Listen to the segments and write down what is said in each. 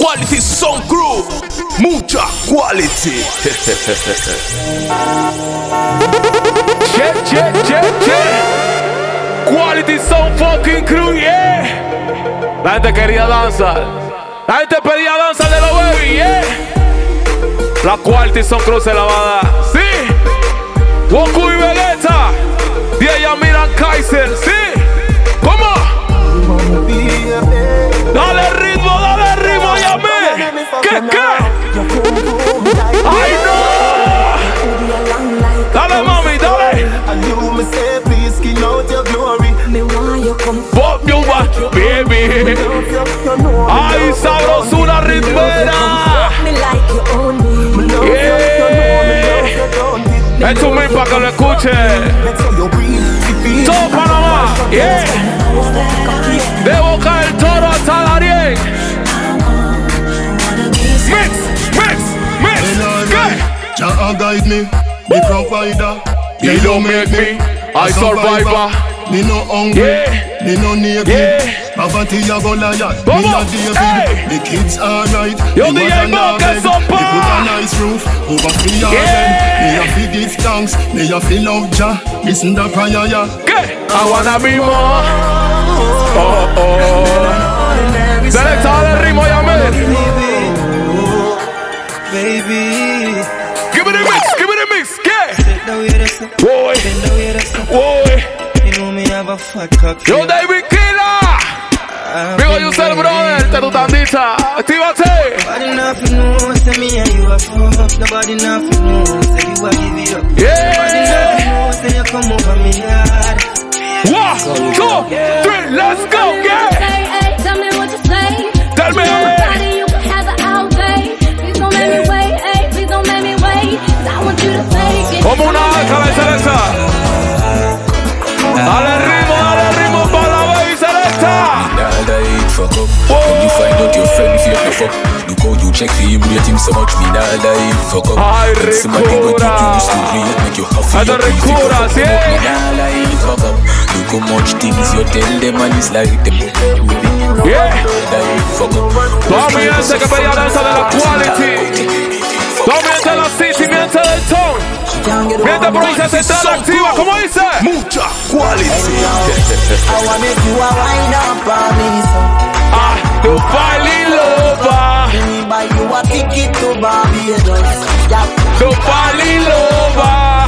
Quality Sound Crew, mucha quality. Check. Quality Sound fucking Crew, yeah. La gente quería danzar. La gente pedía danzar de los baby, yeah. La Quality Sound Crew se la va a dar, sí. Goku y Vegeta, Dia Miran Kaiser, sí. ¿Cómo? Dale ritmo, Yamé. ¿Qué? ¡Ay, no! Dale, mami, dale. Pop your back, baby. Ay, sabrosura ritmera. Yeah. Esto es para que lo escuche. Todo Panamá, yeah. De Boca del Toro hasta Darien. Mix, good. Jah guide me, the provider. He don't make me a survivor. Me no hungry, yeah. Me no naked. Yeah. Poverty a Goliath, me a David. Hey. The kids alright. Yo, the A-Ball gets up. Me put a nice roof over free garden. Me a fi give thanks, me a fi love Jah. Listen the prayer, yeah. I wanna be more. Selecta el ritmo, Yamé. Baby, give me the mix, yeah. Boy. You know me have a fat cock. Yo, David Killer. Big you sell, brother. Te tu tandita. Actívate. Nobody nothing knows, say me and you are fucked. Nobody nothing knows, say you are give it up. Yeah. Nobody nothing knows, say you come over me yard. 1, 2, 3, let's go, yeah. Hey, tell me what you say. Tell me. You can have the outfit. Please don't make me wait, hey, please don't make me wait. I want you to take it. Como una alcalá Selecta. Dale ritmo para la baby Selecta. Fuck up. When you find out your friend if you have fuck, look how you check for him, rate him so much. Me nah lie, fuck up. Ay, when somebody go to you, still real, make you happy. I don't record us, yeah. Me nah lie, fuck up. Look how much things you tell them and it's like them. Yeah. Fuck up. Toda mi gente que pedía danza de la Quality. Toda mi gente de la City, mi gente del Town. Mi gente provincia central activa, ¿cómo dice? Mucha quality. I wanna make you a wine up for me, so. You falling lover. Let me buy you a ticket to Barbados. You falling lover.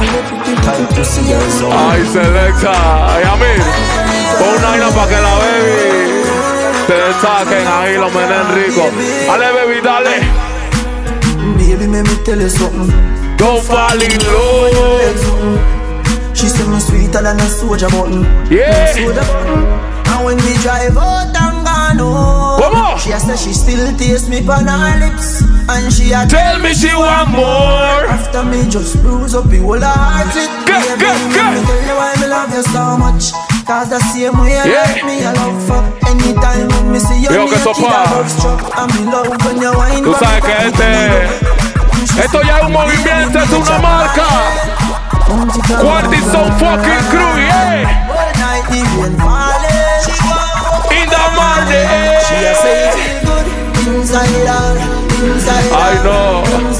Ay, Selecta. Yamé. Pon una vaina pa' que la baby te destaquen ahí los menen ricos. Dale, baby, dale. Baby, let me tell you something. Don't fall in love. She said me sweeter than a soldier button. Yeah. And when we drive out and gone home, Come she said she still taste me on her lips. And she a tell me she want more. After me just bruise up the whole heart. Good. Let me tell you why me love you so much. Cause the same way you like me, I love fuck. Anytime when me see you, Yo, que sopa. I'm in love when you wine. Tú sabes que esto ya es un movimiento, es una marca. Quality Sound fucking Crew, yeah. In the morning. I know.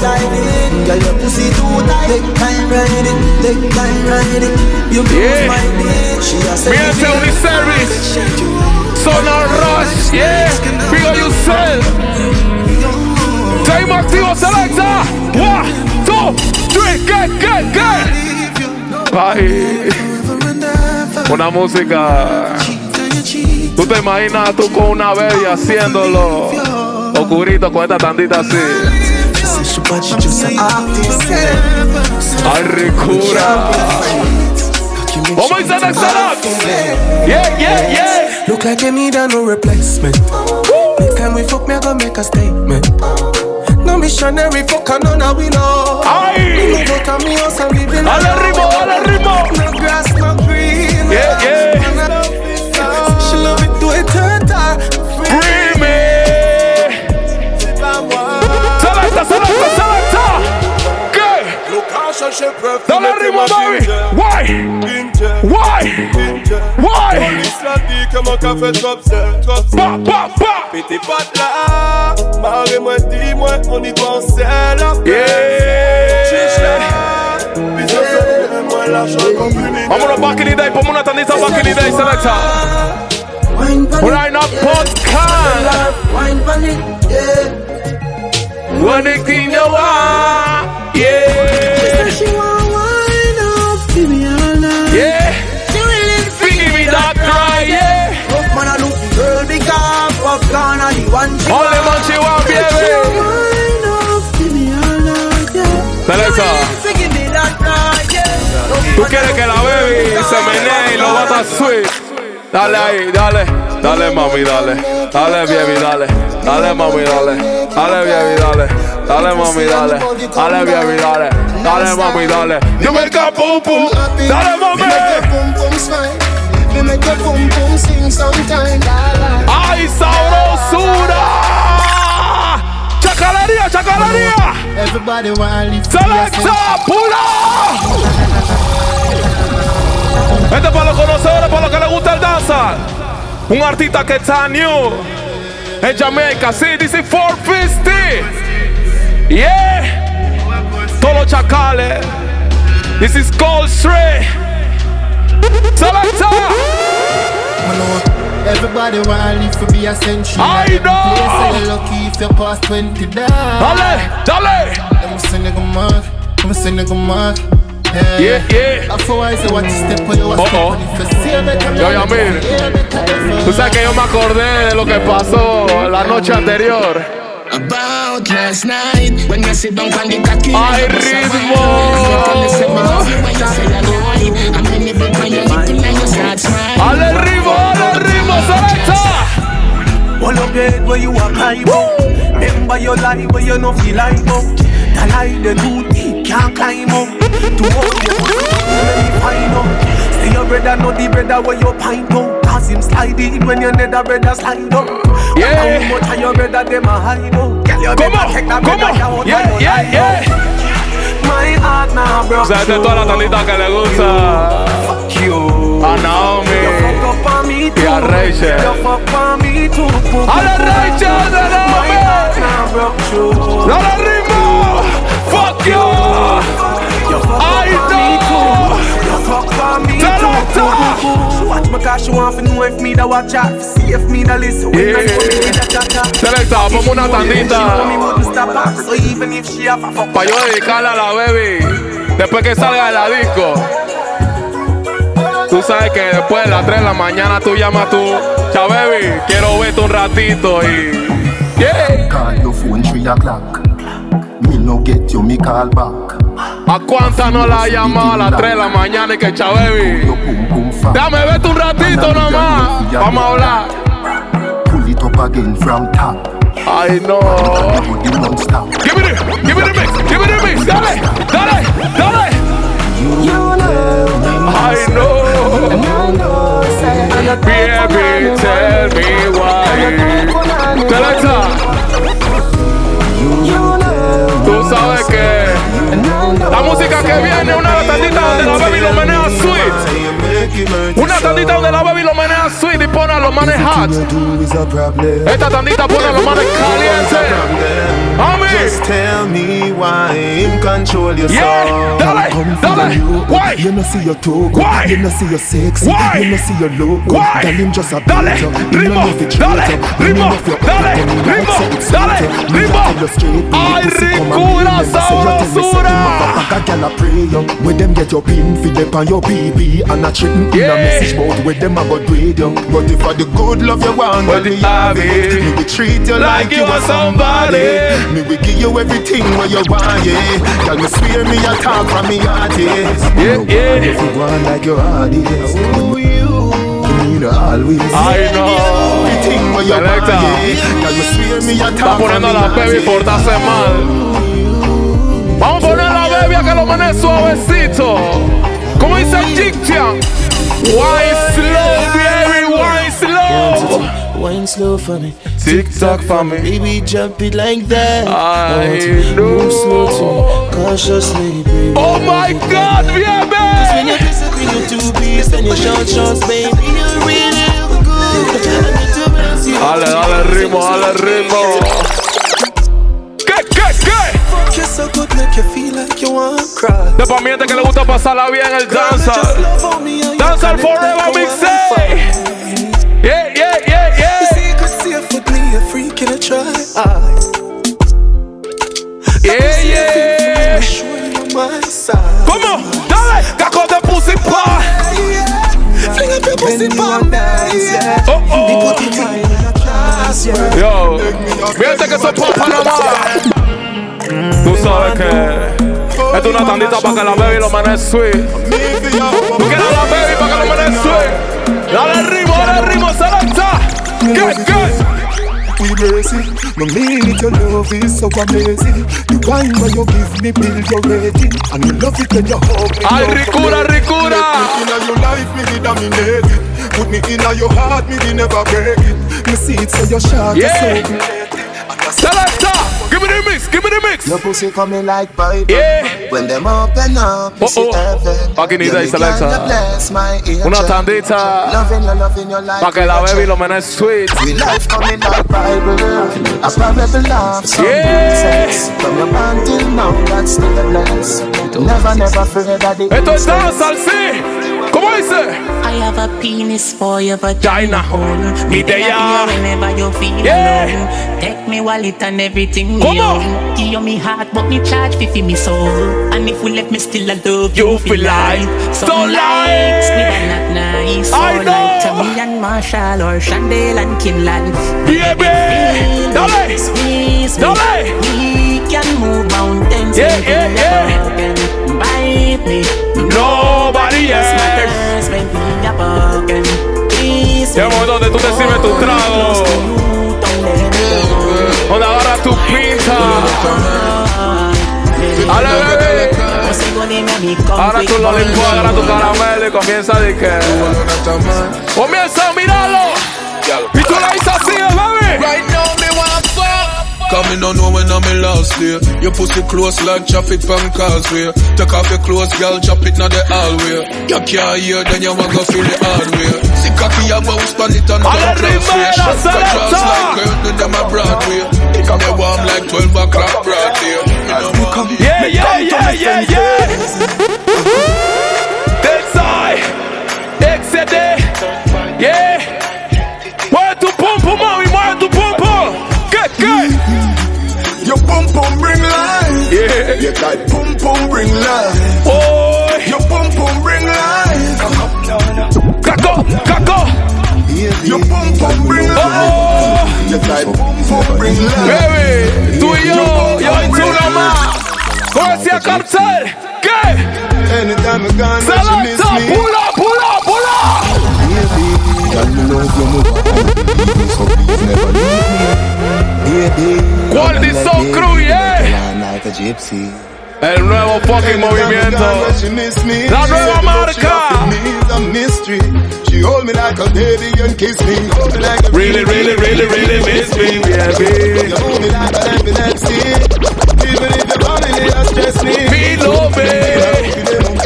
Yeah. Me and Tony Service. Son of Rush, yeah. Figure yourself. Time activo Selecta. 1, 2, 3, get. Ay, una música. Tú te imaginas tú con una baby haciéndolo oscurito con esta tandita así. Ay, ricura. ¿Cómo dice Next Up? Yeah. Look like you need a no replacement. Next time we fuck me, I gonna make a statement. No missionary fuck and none of we know. Ay. Dale ritmo. No grass, no green. Yeah. She love it to a turtle. Creamy. Selecta. Good. Dale ritmo, baby. Why? Police la dit que mon café trop c'est. Pa. Petit pote là, Barre moi, dis-moi, on y pense à la Vámonos back in the day, ponme una tandita back in the day, selecta. Right now, podcast. Wine pan it, yeah. When it in your eye, yeah. She want wine up, give me all night. Yeah. Give me that cry, yeah. Look, man, I look girl because popcorn are the one she All the man she want, baby. wine up, give me all night, yeah. Selecta. Give me that cry, yeah. Tú quieres que la baby se menee y lo bata sweet. Dale ahí, dale. Dale, mami, dale. Dale, baby, dale. Dale, mami, dale. Dale, baby, dale. Dale, mami, dale. Dale, baby, dale. Dale, mami, dale. You make a pum pum. Dale, mami. Me make your pum pum sing sometime. ¡Ay, sabrosura! ¡Chacalería, chacalería! Everybody wanna live. ¡Selecta, pula! Este es para los conocedores, para los que les gusta el danza. Un artista que está new en Jamaica. Sí, this is 450. Yeah. Todos los chacales. This is Gold Street. Selecta. Everybody wanna live to be a century. I know. You're lucky if you pass 20 down. Dale, dale. I'm sending a mark. I'm sending a mark. Yeah, yeah. After I say what step on you, Yo, Yamil, tú sabes que yo me acordé de lo que pasó la noche anterior. About last night when you sit down on the cocky. ¡Ay, ritmo! ¡Ale ritmo, selecta! All of it where you are climb up. Remember your life where you no feel like up. The lie the too deep can't climb up. To hold you, let me find out. Say your brother know the brother where you pint out. Cause him slide in when your nether brother slide up. Yeah. How much of your brother them a hide out. Girl you Come better take that brother out. on, yeah, yeah, yeah. My heart now bro. O sea, esta es toda la tandita que le gusta Fuck you. a Naomi You fuck up on me too. y a Rachel. You fuck on me too. ¡Ale Rachel de My Naomi! heart now broke through. ¡Dale ritmo! ¡Fuck you! ¡Ay, no! Selecta! Watch my cash, she want to know if me da watch out. See if me da listen. When I come in da cha-cha. Selecta, ponme una tandita Me wouldn't stop her. So even if she have a fuck. pa' yo dedicarla a la baby después que salga de la disco. Tú sabes que después de las 3 de la mañana tú llamas tú, cha baby, quiero verte un ratito y... Yeah. Call your phone 3 o'clock. Me no get you, me call back. ¿A cuántas no la ha llamado a las 3 de la mañana y que cha baby? Dame verte un ratito nomás, vamos a hablar. Pull it up again from top. Ay no. You don't stop. Give me the mix, give me the mix, dale, dale, dale. I know. Baby, tell me why. Selecta. Tú sabes que la música que viene es una tandita donde la baby lo menea sweet. Una tandita donde la baby lo menea sweet y pone a los manes hot. Esta tandita pone a los manes calientes. Just tell me why him control your soul. Yeah, dale, dale. Why? You no see your toe. Why? You no see your sex. Why? You no see your logo. Why? Tell him just a Dale, ritmo, dale, ritmo, dale, ritmo, dale, ritmo. Ay, ricura, sabrosura. Where them get your pin, feed up on your BB and a chicken in a message board. Where them a go grade you. But if I the good love you want, Well, me have have it. it. Me will treat you like you are somebody. Me will give you everything what you want, yeah. Tell me swear me a talk from me heart, yeah. Yeah. If you want like your heart is, oh you always. I know. Everything what you want, Selecta. yeah. Tell me swear me a Está talk from poniendo me a la heart, baby yeah. portarse mal. Vamos a poner a la baby a que lo maneje suavecito. Como dice Jigtian. Wine slow, baby, wine slow. Wine slow for me, Tick tock for me. baby, jump it like that. I Move slow to know. me, cautiously, baby. Oh my God, When baby. you disagree, you two-piece and your short, baby, you really look good. I need to bless you. Dale, dale ritmo, dale ritmo. Esto pa' mi gente que le gusta pasarla bien el dancehall. Dancehall forever, mixtape. Yeah, yeah, yeah, yeah. Yeah, yeah. ¿Cómo? Dale, caco de pussy pie. Fling up your pussy palm, Oh, oh. Yo, fíjate que soy por Panamá. Tú sabes que esto es una tandita para que la baby lo maneje sweet. Tú quieres la baby para que lo maneje sweet. Dale el ritmo, selecta. Get. We mercy, no mean it, your love is so amazing. The wine when you give me, build your rating. And you love it when you hug me. Ay, ricura. Put me in your life, me did dominate it. Put me in your heart, me did never break it. Me see it so your shot, yeah. So selecta, give me the mix. Your pussy coming like Bible. Yeah. When them open up, you see heaven. Aquí ni de selecta. Una tandita para que la baby lo maneje sweet. We life coming like Bible. I probably love some sex. From your band till now, that's still a bless. Never forget that it esto es dancehall, sí. ¿Cómo dice? I have a penis for your vagina hole. Mi de ya. Whenever you feel alone. Take me wallet and everything. ¿Cómo? Give you me heart, but me charge for me soul. And if we let me still I love you feel like so likes me that not nice. I or know. like Tommy and Marshall or Chandel and Kinlan. Baby, dale, dale. We can move mountains. Yeah. Bite me. Nobody else. Llega un momento donde tú te sirves tu trago, donde agarras tu pinta. Dale, bebé. Ahora tú lo limpias, agarra tu caramelo y comienza a decir que comienza a mirarlo. Y tú lo dices así, baby. Right now me wanna fuck. Cause me don't know when I'm in last day. Your pussy close like traffic from causeway. Take off your clothes, girl, drop it now the hallway. You can't hear, then you wanna go feel the hard way. See cocky, you bounce pan it and come close way. Shut the jaws like curtain, them a Broadway. They warm like 12 o'clock broad day. Yeah. Desai, excede, yeah. Mueve tu pum pum, mami, mueve tu pum pum. ¿Qué? Your pum pum bring life. Yeah. Your tight pum pum bring life. Oh. Your pum pum bring life. Caco. Your pum pum bring life. Your tight pum pum bring life. Baby, tú y yo y tú nomás. ¿Cómo decía Cartel? ¿Qué? Anytime I gone, selecta, pull up. Girl, me love you more. So please never leave me. Quality Soul Crew, yeah. Like a gypsy. El nuevo fucking movimiento. La nueva marca. She hold me like a baby and kiss me. Really miss me, baby. You hold me like an epilepsy. Even if the family has stressed me. Me love it.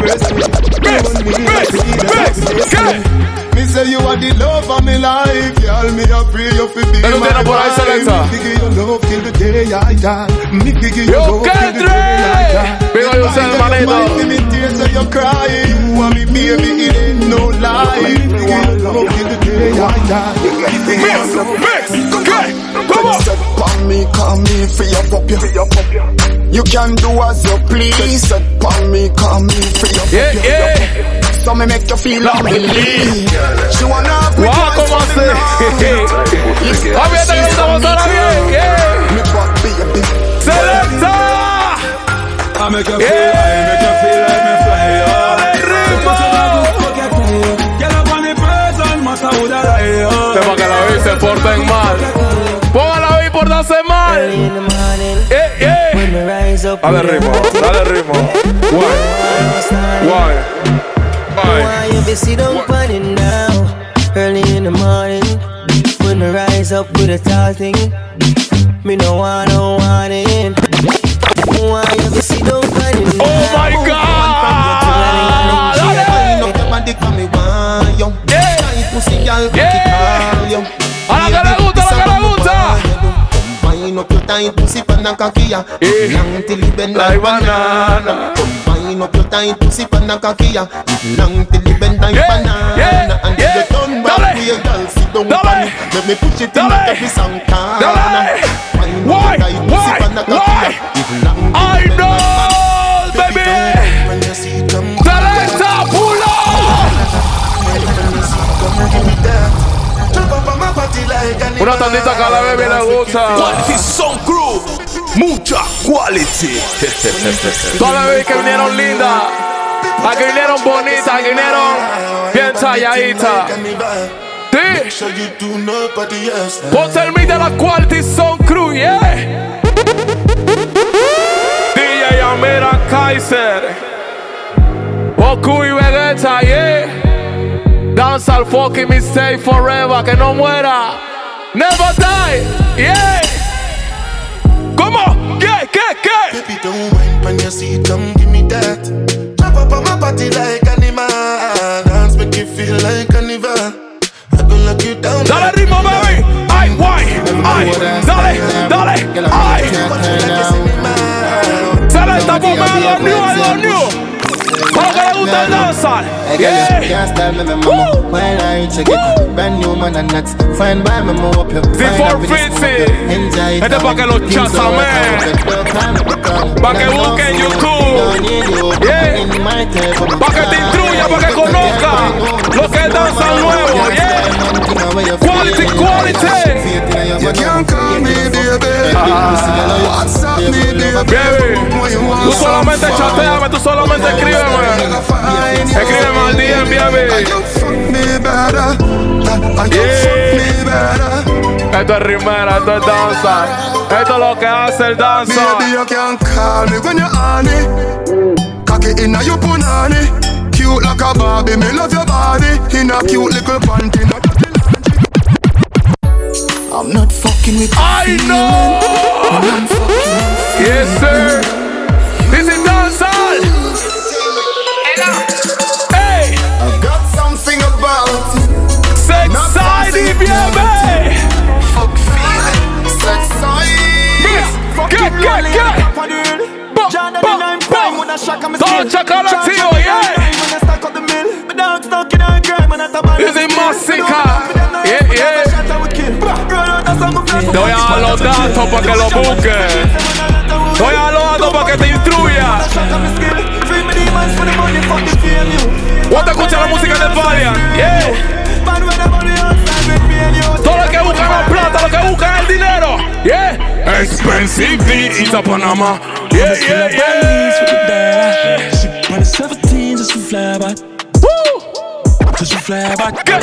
Me say you are the love of my life. Girl, me a pray you fi be my wife. Me give you love till the day I die. Me give you love till the day I die. Venga, yo sé, manito. Me tears so you cry. You are me baby, it ain't no lie. Me give you love till the day I die. Mix, okay, come on. Set pon me, call me for your pop you. You can do as you please. Set pon me, call me for your pop you. Yeah. So me make you feel unbelieved. She wanna quit wow, ¿cómo hace? Aprieta que estamos ahora bien, yeah. Selecta. I make you feel, I make you feel like me fly. Tema que la vi se porten mal. Ponga la vi portarse mal. Dale ritmo. Why? Why you be sit down panning now early in the morning when I rise up with a tall thing? Me no want it. Why you be sit down panning now? Oh my God! A la que le gusta. Combine up your tight pussy pan and kakia. Long till you bend like banana. wind up your tight pussy pan a kakia. Long till the bend like banana. And if you turn back with your girl, sit down pan it. Let me push it in like every song corner. Why? I know, baby. Selecta, pull up. Una tandita que a la baby le gusta. Quality Sound Crew, mucha quality. Todas las baby que vinieron lindas, las que vinieron bonitas, que vinieron bien talladitas. Sí. Ponte el beat de la Quality Sound Crew, yeah. DJ Amira Kaiser, Goku y Vegeta, yeah. Dance al fucking mistake forever, que no muera. Never die, yeah. ¿Cómo? ¿Qué? Baby, don't whine on your seat, come give me that. Drop up on my body like animal. Dance make you feel like carnival. I gon' lock you down. Dale ritmo, baby. Ay, guay. Ay, dale. Ay. Selecta, ponme a los new. Para que le gusta el danzar. Yeah. Before Fitzy. Este es pa' que los chasamen. Pa' que busquen YouTube. Yeah. Pa' que te instruya, pa' que conozca lo que es danza nuevo. Yeah. Quality. You can't call me baby. WhatsApp me baby. Tú solamente chateame, tú solamente escríbeme. Escríbeme al DM, baby. Yeah. Esto es rimera, esto es danza. Esto es lo que hace el danza. Baby, you can't call me when you're honey. Cocky inna your punani. Cute like a Barbie, me love your body. In a cute little panty. I'm not fucking with you. I know. I'm fucking. Yes, sir. This is dancehall. Hey, I've got something about sexy, baby. Fuck feeling, sexy. Get. Don't check out the tio, yeah. This is música. Yeah. Te voy a dar los datos para que lo busques. Te voy a dar los datos para que te instruya. Vos te escuchas la música de Valiant, yeah. Todo lo que buscan la plata, lo que buscan el dinero, yeah. Expensive beats a Panama, yeah. When it's 17, just you fly back. Just you fly back. Get.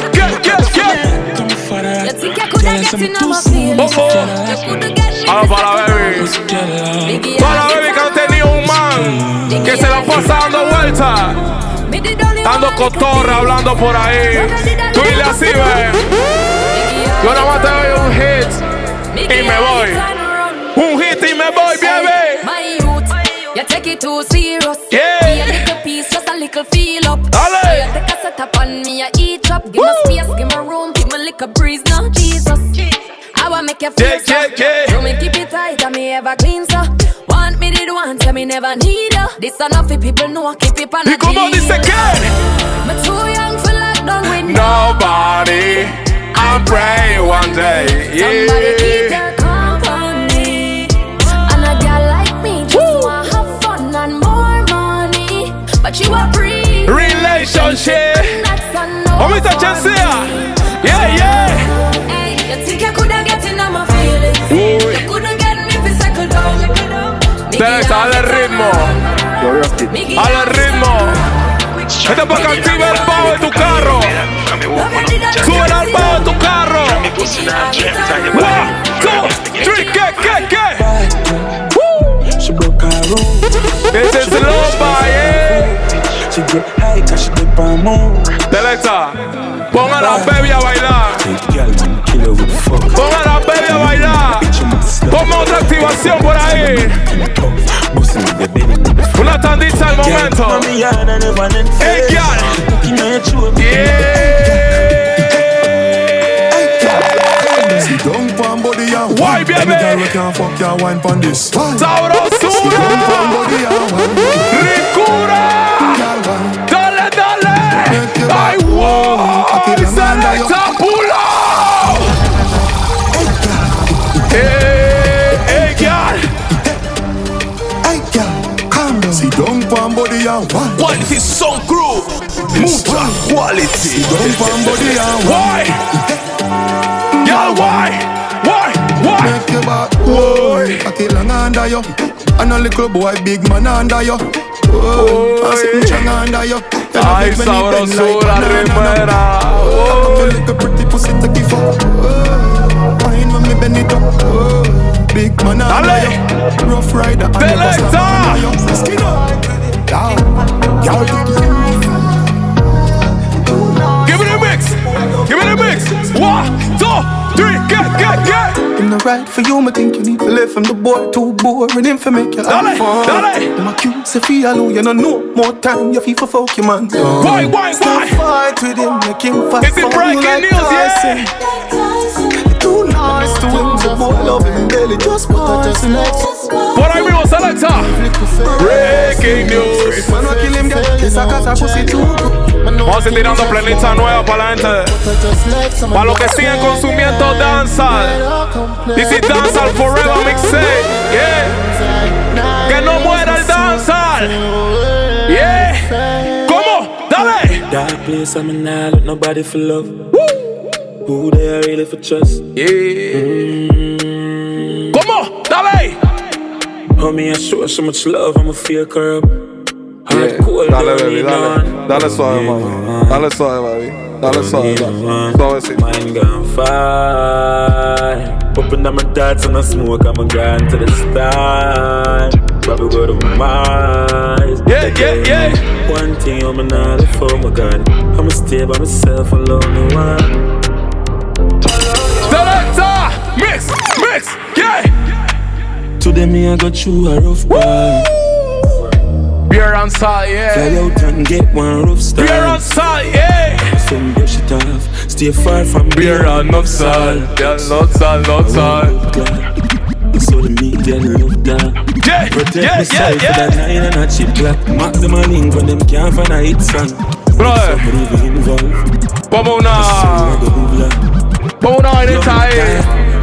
You think I coulda get in on my feelings? You coulda get me. Para la baby que han tenido un man que se la pasa dando vueltas, dando cotorra, hablando por ahí. Tú dile así, ve. Yo nada más te doy un hit y me voy. Un hit y me voy, baby. You take it too serious. Yeah. Be a little piece, just a little feel up. Dale. So you take a set up on me, I eat up. Give me space, give me room, give me little breeze now. Jesus, I wanna make you feel so. You me keep it tight and me ever clean so. Want me did want, tell me never need you. This enough for people know I keep it on ¿Y cómo dice que? I'm too young for lockdown with nobody. I'm praying one day. Yeah. Somebody keep their company. And a girl like me just want have fun and more money. But you are free. Relationship. Oh, Mr. Chancia. Yeah. Hey, you think I coulda get in on my feelings? You couldn't get me if cycle down. Dale ritmo. Al ritmo. Este es para que active el bajo de tu carro. Sube al bajo de tu carro. 1, 2, 3, ¿qué? She broke her room. This is Loba, yeah. She get high cause she dip on move. Selecta, ponga la baby a bailar. Ponga la baby a bailar. Ponme otra activación por ahí. Una tandita al momento. Hey, girl. Sit down pan body and why, baby? Any girl we can fuck ya wine pan this. Sabrosura. Sit down pan body and wine. Ricura. and wine. Quality Sound Crew. Mucha quality. Don't pan body and wine. Y'all why? Make your back, boy. I kill long under you. And a little boy, big man under you. I sit strong under you. Ay, sabrosura, rimera. I like a pretty pussy to give up. Wine when me bend it up. Big man under you. Rough rider and never skin up. Give me the mix. Give me the mix. 1, 2, 3, get. I'm not right for you, I think you need to live from the boy too boring him for make you have fun. I'm accused if you alone, you don't know more time, you feel for fuck your man. Why? Stop fight with him, make him fight for you like Tyson. You're too nice to him, the boy love him daily, just Tyson. What I mean was selector. Breaking news. Man, kill him, get a pussy too good. Vamos a ir tirando planita nueva para la gente. Para los que siguen consumiendo dancehall. This is dancehall forever mixtape. Yeah. Que no muera el dancehall. Yeah. ¿Cómo? Dale. Dark place I'm in now, let nobody for love. Who they are really for trust? Yeah. ¿Cómo? Dale. Homie, I show so much love, I'ma feel corrupt. Yeah. Dale, baby, dale suave, mami. Dale suave, baby. Dale suave, suavecito. Mine gone fire. Open up my thoughts and I smoke, I'm gone to the start. Probably go to Mars. Yeah. One thing I'm not for my God. I'ma stay by myself alone. Selector, mix, yeah. Today me I go through a rough part. Beer and salt, yeah. Fly out and get one rough start. Beer and salt, yeah. Some brush it off. Stay far from beer and no salt. Yeah, not salt. So the media love that. Yeah. Protect myself for that 9 and a chip black. Mark them a link when them can't find a hit song. Bro, vamos una vainita ahí.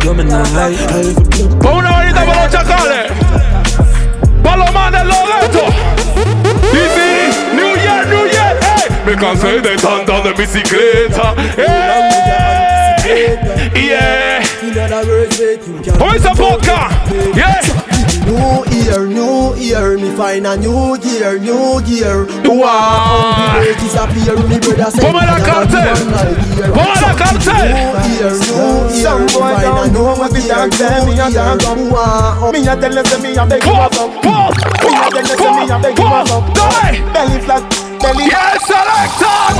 Vamos una vainita para los chacales. Para los manes los lentos. Dice, New Year, hey. Me cansé de tanta de bicicleta. Yeah. Who is the vodka? Yeah. New year, me find a new gear. Wow. Disappear, me brother say. Ponme la cartel. Some boy don't know what the dog say. Me a dog up. Me a tell them say me a beg you up. Me a tell them say me a beg you up. Belly flat. Yes, selector.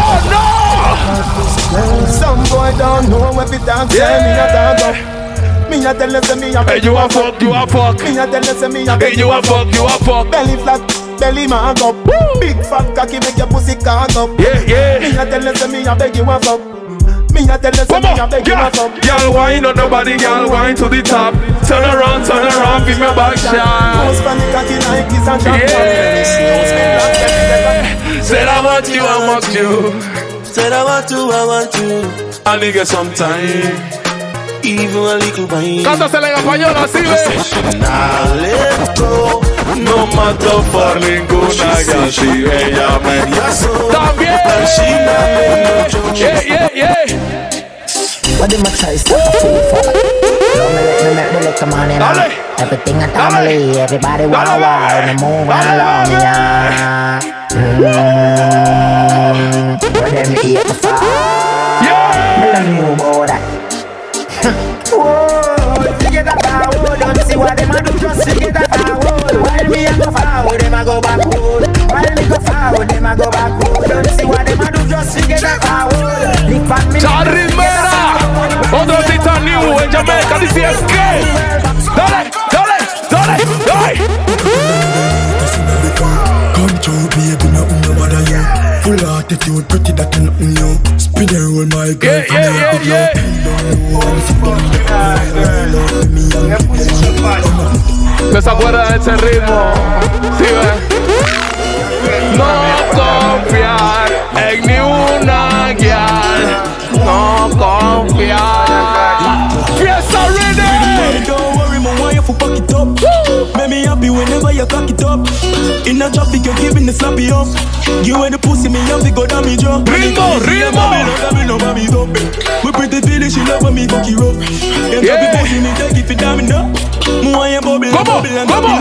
No. Some boy don't know what the dog say. Me a dog up. Me a tell them say me a beg you a fuck. Me a tell them say me a beg you a fuck. Belly flat, belly mark up. Big fat cocky make your pussy cock up. Yeah. Me a tell them say me a beg you a fuck. Me a tell them say me a beg you a fuck. Y'all wine on nobody, y'all wine to the top. Turn around, give me a back shot. Most funny cocky like this and shot. Said I want you. Said I want you. I need get some time. Even a little wine. Cántasela en español, así ve. Now let go. No matter for ninguna, ya si ella me también. Yeah. What the max is that a fool for? Don't let me come on in. Everything I family, everybody wow, the move along, yeah. Where them eat the fire? Yeah. Me love you about that. Whoa, forget that forward. Don't see what them a do, just forget that forward. While me a go forward, them a go backward. While me go forward, them a go backward. Don't see what them a do, just forget that forward. Lick on me. Charimera, otro tita new en Jamaica, this is gay. Dale. Come through, baby, nothing no bother you. Full attitude, pretty that nothing new. Spin and roll my girl. Yeah. ¿No se acuerdan de ese ritmo? Sí, ve. No confiar en ni una guial. No confiar. Fiesta ready. Don't worry, my wife will pack it up. Make me happy whenever you cock it up. In a traffic, you're giving the slap it up. You when the pussy me and we go down me drop. Ritmo. We pretty feeling she love when me fuck you up. And yeah. Be pussy me take it for damn enough. Come on.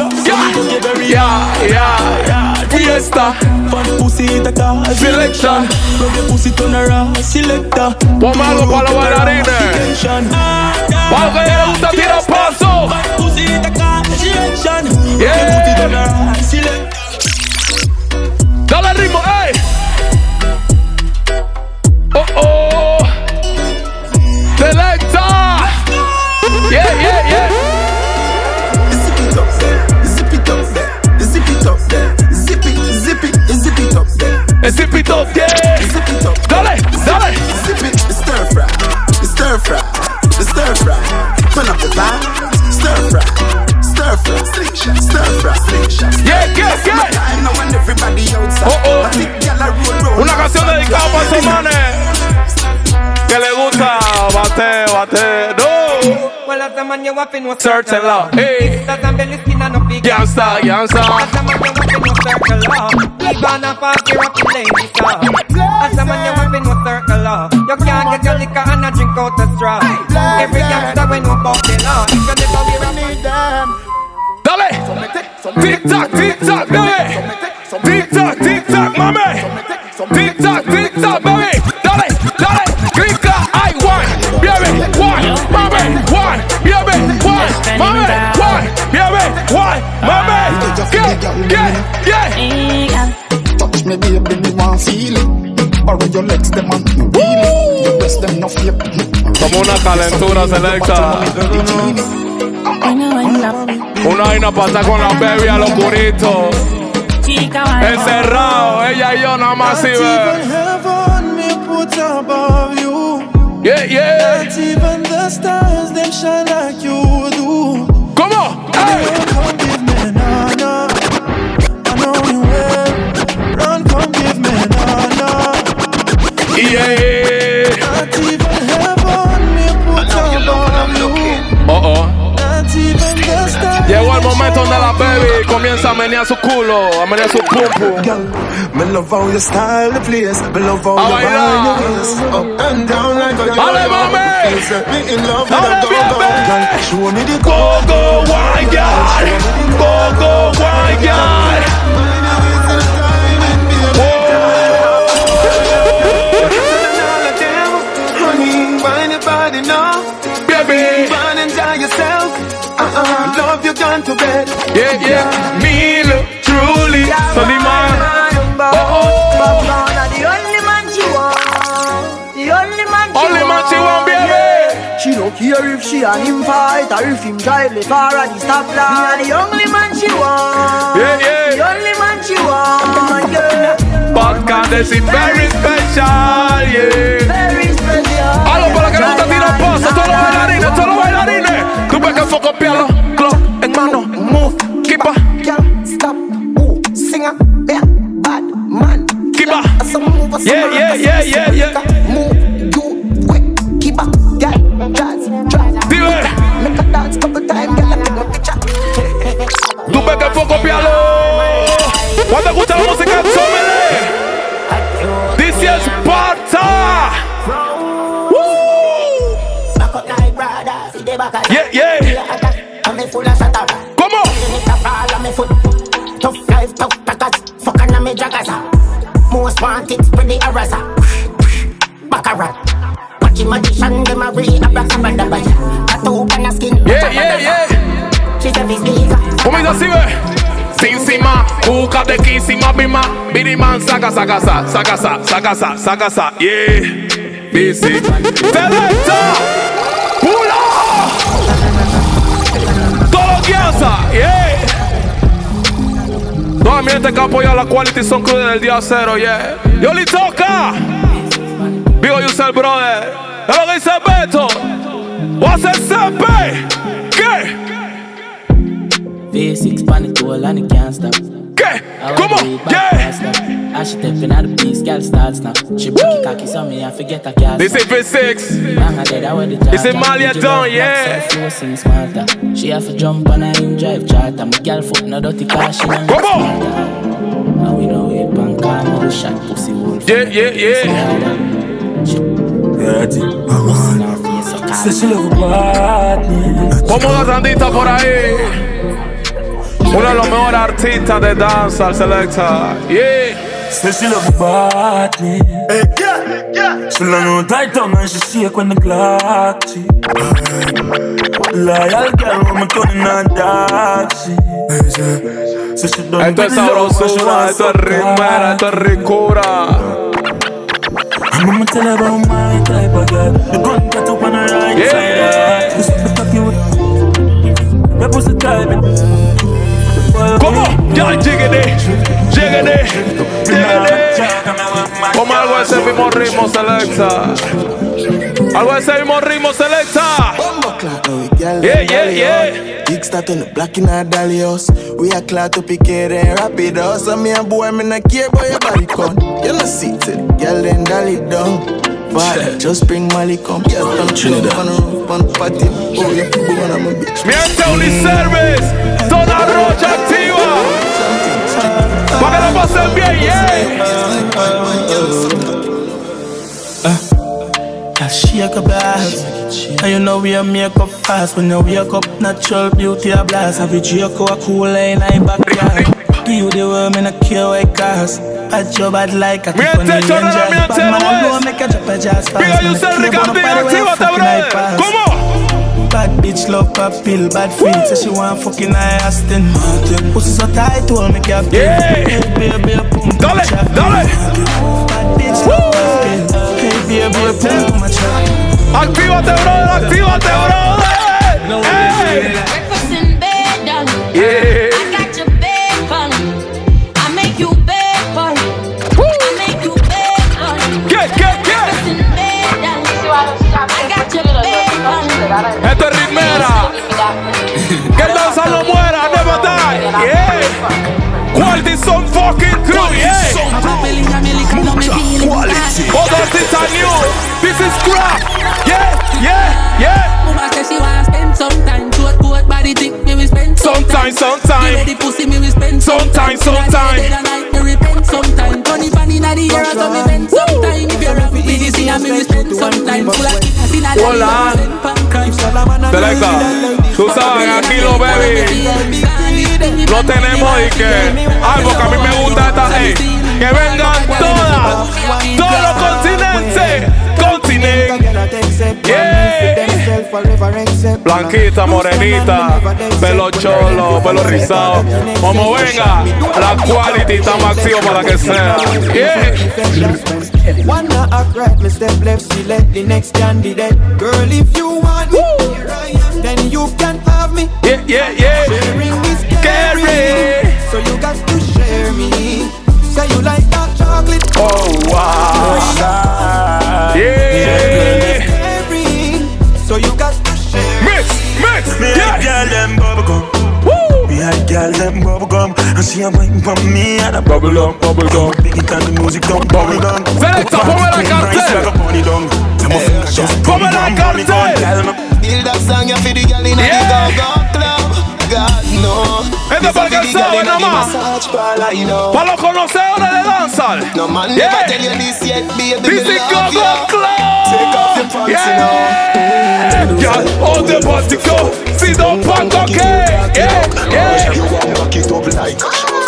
Yeah. Fiesta. Fun pussy tata. Selection. Love the pussy turn around. Selector. Ponme algo para los bailarines. Para que le gusta tirar paso. Pussy tata. Selection. Yeah. Dale el ritmo, ey. Oh. Selecta. Yeah. Zip it up there. Zip it up there. Zip it up there. Zip it up there. Zip it up, yeah. Zip it up. Dale. Zip it. Stir fry. Turn up the vibe. Stir fry. Slingshot. Yeah. Time now when everybody outside. Una canción dedicada para esos manes que le gusta bate. No. Well, as a man you up in no certain law. Hey. That I'm belly skin and no big. Gangsta. As a man you up in no circle law. Even a party up in ladies law. As a man you up in no circle law. You can't get your liquor and a drink out the straw. Every gangster when you about the law. If you never wear a need them. Dale. Tic tac, baby. Tic tac, mami. Tic tac, baby. Dale. Grita, I want, baby, one, mami, one, baby, one, mami, one, baby, one, mami. Yeah. Touch me, baby, me want feel it. Borrow your legs, them and you feel it. Your breast, them no fear. Como una calentura selecta. Una vaina pasa con la baby a los puritos. Encerrado, ella y yo nada más si ve. Yeah. Not even the stars, them shine like you do. Come on, hey. Come give me nana. I know you will. Run, come give me nana. Yeah. Not even heaven me put above you. Not even the stars. Llegó el momento donde la baby comienza a menear su culo, a menear su pum pum. Me love how you style the place. Me love how you wind your waist up and down like a dale, mami. Me in love with a go-go girl. Show me the go-go wine girl. Go-go wine girl. Honey, wind your body now. Baby, run and enjoy yourself. Love you gone to bed. Yeah. Me look truly. Solima. The only man she want, baby. She don't care if she and him fight or if him drive the car at the stoplight. The only man she want. Yeah. The only man she want, yeah. Podcast is very special, yeah. Very special. Algo para que no te tiren paso, todos los bailarines. Tú ves que fue copiarlo, club en mano, move, keep up. Stop, singer, yeah, bad man. Keep up. Yeah. Move, do, quick, keep up, yeah, jazz, make a dance couple times, get like a picture. Tú ves que fue copiarlo. Cuando escucha la música, tómele. This is Sparta. Yeah. Come on. Tough life, tough packers. Fucking on me jaggers. Most wanted, pretty harasser. Baccarat. Watching magician, them a read a black abadabay. Tattoo on the skin. Yeah. She's a speaker. Comienza así, ve. Encima, busca de que encima, bima. Biriman, saca, yeah. Busy. Selecta. Pula. Todo guianza, yeah. Toda mi gente que apoya la Quality son crew del día cero, yeah. Yo le toca. Vivo Yusel, brother. Es lo que dice Beto. What's it say, ¿qué? V6 panic tool and it can't stop. ¿Qué? ¿Cómo? Yeah. I should step in at the piece, girl starts now. She break it cocky so me I forget a cat. This is V6. This is Malia Don, yeah. She have to jump on a him drive charter. My girl foot no dirty car, she no. Come on. And we know it, bank arm, we shot pussy wolf. Yeah. Como la Sandita por ahí. Uno de los mejores artistas de danza, Selecta. Yeah. Say she love the body. Hey, yeah. She love no tight tongue and she shake when the clock she. Loyal girl when me turning on dark she. Say she done esto es sabrosura, esto es rimera, esto es ricura. I'ma tell her about my type of girl. The gun cut up on her right side. This is the cocky with your pussy type. ¿Cómo? Ya, llegué. Como algo de ese mismo ritmo, Selecta. Algo de ese mismo ritmo, Selecta. Yeah. Big start on the black in our dolly house. We are glad to pick it and wrap it up. So me a boy, me not care about your body count. You know see it, girl then dolly down. But just bring Molly come. Yes, I'm chilling on the roof, on the party. Oh, you feel good, I'm a bitch. Miente Uniservice, Zona Rocha activa. Para que la pasen bien, yeah. Shake a blast. And you know we a make up fast. When you wake up, natural beauty a blast. Have you Draco a cool line in backyard. Give you the world, me not care what it cost. Bad job, bad like a keep on the angel. Bad man, I know I make a drop a jazz fast. Me not care about nobody when you fucking I pass. Bad bitch love pop pill, bad feet. Say she want fucking I Aston Martin. Pussy so tight, hold me captain. Hey baby, a pump. Dale. Bad bitch love pop pill. Hey baby, a pump my trap. Actívate, brother. Hey. Breakfast in bed, darling. Yeah. I got your bed fun. I make you bed fun. I make you bed fun. Get. Breakfast in bed, darling. I got your bed fun. Esto es ritmera. Que danza no muera, never die. Yeah. Quality son fucking crew, yeah. Other things are new. This is crap. Yeah. Mama said she wanna spend some time. Coat body thick, me we spend sometime. The pussy me we spend sometime. Dead and night, me repent sometime. Funny inna the air, so me spend sometime. If you're a PDC, me we spend sometime. Full of kickers inna the hola. Selecta, tú sabes, aquí lo baby. Lo tenemos y que algo que a mí me gusta esta gente. Que vengan todos los continentes. Yeah. Blanquita, morenita, pelo cholo, pelo rizado. Como venga, la quality está máximo para que sea. Yeah. One not act right, me step left, select the next candidate. Girl, if you want me, then you can have me. Yeah. Sharing is scary, so you got to share me. Say you like dark chocolate. Oh wow. Yeah. So you got to share. Mix. Me a girl them bubblegum. Me a girl them bubblegum. And she a wine for me and a bubblegum. Big it and the music don't bubblegum. Selecta, ponme la cartel. Ponme la cartel. Build that song for the girl in the go club. God no. Esto es para que saben nada más. Para los conocedores de danza. No man never tell you this yet, baby. This is go club. Take off your pants now. Yeah, all the party go. See the punk, okay. Yeah. You want to kick up like.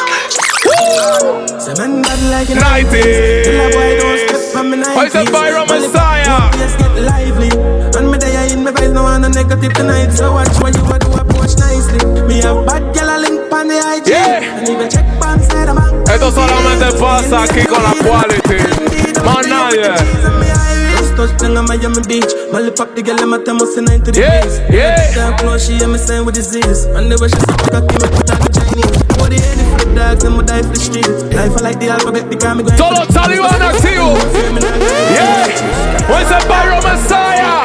90s. Why is it Byron Messiah? Let's get lively. And me day in my vibes, no one a negative tonight. So watch what you do, approach nicely. Me have bad girl a link on the IG. Yeah. And even check pan side of my. Esto solamente pasa aquí con la quality. Más nadie. Touchdown on Miami Beach. My lip up the girl, I'm at the most 90 degrees. Yeah. Close, she hear me saying with disease. And the way she suck cocky, me put on the Chinese. For the head for the dogs, and we die for the streets. Life I like the alphabet, because me going. Todo Taliban activo. Yeah. Where's the Byron Messiah?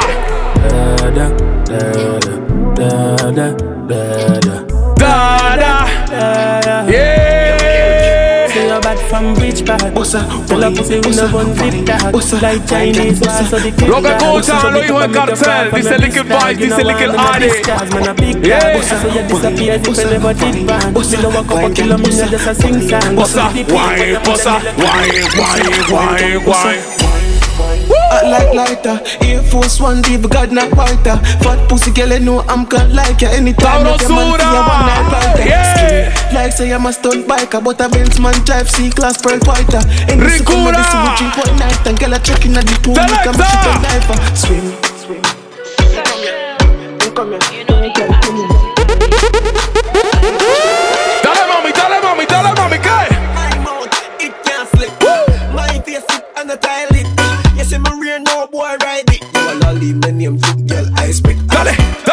Yeah. Say you're bad from Bridge, part. Tell a pussy we no bun flip that. Like Chinese man, so the king. Lo que escuchan los hijos del cartel. Dice Liquid Vibes, dice Liquid Adi. Yeah. So you disappear if you never did ban. Me no walk up a kilometer just a sing song. Bossa, why, bossa, why? Hot like lighter, Air Force One, leave God not whiter. Fat pussy girl, you know I'm cut like ya. Anytime you come and see a one night rider. Yeah. Like say I'm a stunt biker, but a Benz man drive C-class pearl whiter. Any second of this we drink one night and girl a chuck in a the pool, we come shit and dive. Swim. Come here. Dale mami, ¿qué? My mouth, it can't slip. My face it and the toilet. Yes, I'm a real no boy ride it. You a lolly, my name took girl, I spit. Dale,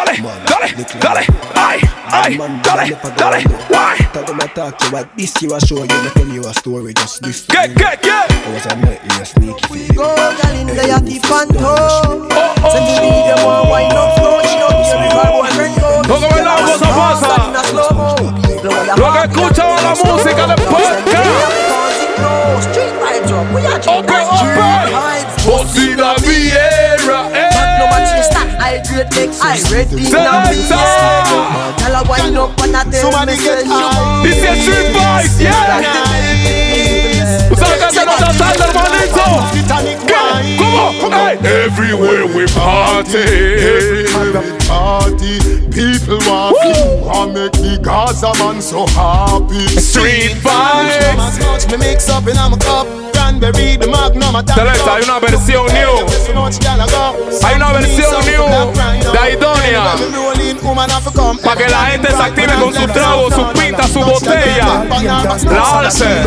why? Talk about talk to what this you a show you, me tell you a story, just this. Get. I was a nightly a sneaky. Go, girl, in there, you keep on toe. Send me the them one wine up slow. She don't hear me, my boyfriend go. Lo que baila cosa pasa. Lo que escucha la música de podcast. Street vibes up, we are street vibes. Bocina Vieira, no man she start, I grade next. I ready now, tell her wine up and I tell me say you. This is street vibes, yeah. Usa la canción no está salda, hermanito. Come on, everywhere we party. People want to make the Gaza man so happy. Street vibes. Me mix up in a cup. Cranberry, the Magnum. Selecta, hay una versión new. Hay una versión new de Aidonia. Para que la gente se active con su trago, su pinta, su botella. La alce.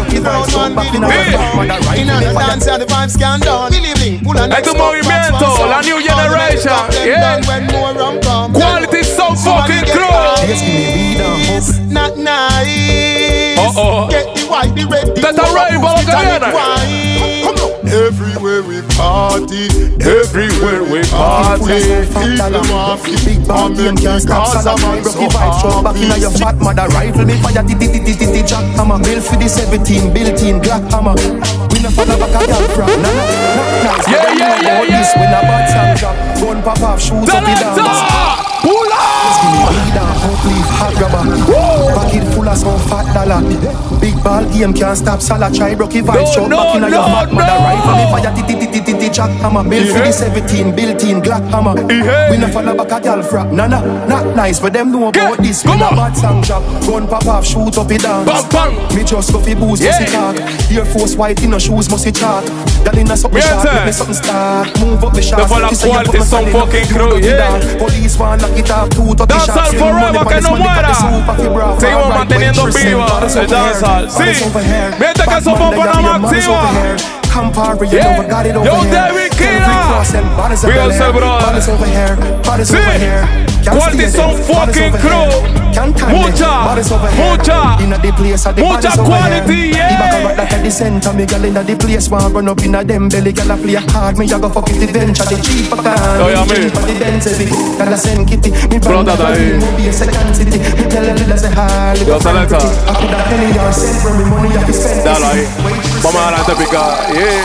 Es tu movimiento, la new generation. Yeah. Quality so fucking crew. Not nice. Get the white, the red, the everywhere we party, everywhere we party. People want big band and can't stop. Gaza man so happy. Back in your fat mother rifle me fire ti jack hammer. Bill for the 17 built-in black hammer. We no follow back a girl from Yeah. This when a bad sound drop. Gun pop off, shoes up the dance. Pull up. Leader, hope leaf, hot rubber. Pocket full of some fat dollar. Big ball game can't stop. Salah try broke vibes. Shot back in your fat mother rifle me fire ti jack hammer. Bill for the 17 built-in black hammer. We no follow back a girl from not nice, but them know about this. When a bad sound drop. Gun pop off, shoot up the dance. Me just go fi booze, must talk. Air Force white in no shoes, must talk. Girl in a something sharp, me something start. Move up the shot. The full of quality, some fucking crew, yeah. Police want lock it up, two to the shots. Dancehall forever, que no muera. Seguimos manteniendo viva el dancehall. Sí, mientras que somos para máxima. Yeah, yo David Kina. Fíjense, brother. Sí, quality some fucking crew. Mucha quality, yeah. Like at the center, me girl inna the place want run up inna them belly. Girl a play hard, me a go fuck it the venture. The cheaper can, the dance heavy. Girl a send kitty, me brand new be a second city. Me tell her let's say hi. Yo, Selecta. I could have penny or send from me money I fi spend. Dale ahí, vamos adelante pica, yeah.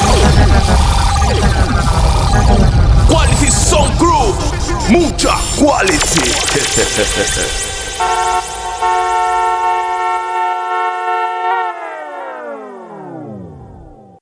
Quality Sound Crew, mucha quality.